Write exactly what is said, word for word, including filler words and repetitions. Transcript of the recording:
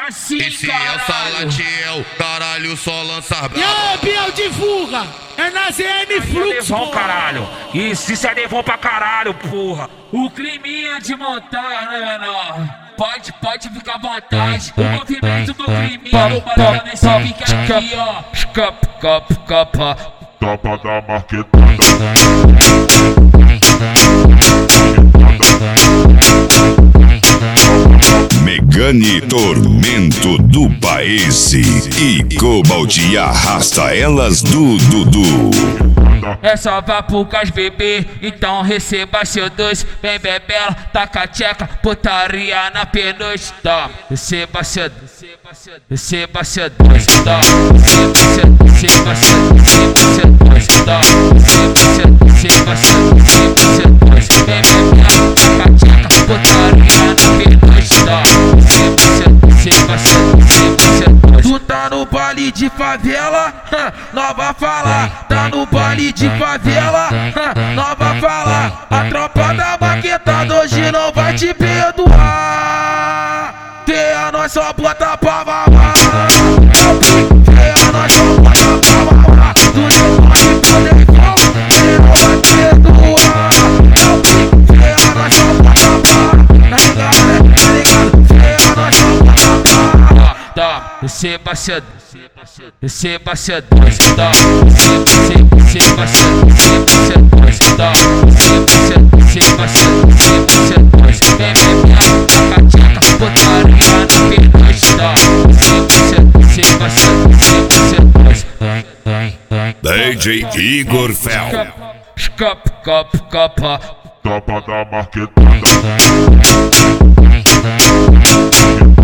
assim, Esse caralho. é o Salatiel, caralho, só lança brava. E aí, Biel, divulga. É na Z N Fluxo, Nevão, caralho. Isso, isso é Nevão pra caralho, porra. O climinha de montanha, né, menor? Pode, pode ficar à vontade. O movimento do climinha, no barulho nesse pique aqui, ó. Capa, capa, capa. Tapa da marquetada. Megane Tormento do País e Cobalt arrasta elas do Dudu. É só vá pro cas bebê, então receba seu doce. Vem bebela, taca tcheca, putaria na penugem. Toma, receba seu doce, receba seu doce. Toma, receba seu doce, receba seu doce. Toma, receba seu doce, receba seu doce. Vem bebela, taca tcheca, putaria na penugem. Toma, receba seu doce, receba seu doce. Tu tá no baile de favela, nova falar. Tá no baile de favela, nova falar. A tropa da maquetada hoje não vai te perdoar. Tem a nós só bota pra mamar. Tem a nós só bota pra mamar. Tu não pode poder não, tem não vai perdoar. Tem a nós só bota pra. Tá ligado, né? Tá ligado? Tem a nós só bota pra. Tá, receba cedo. Receba seu doce, tá? Receba, receba seu doce, receba seu doce, tá? Receba, receba seu doce. Vem beber, taca tcheca, putaria na penugem, tá? Receba, receba seu doce. D J Igor Fel. Capa, capa, capa. Tapa da marquetada.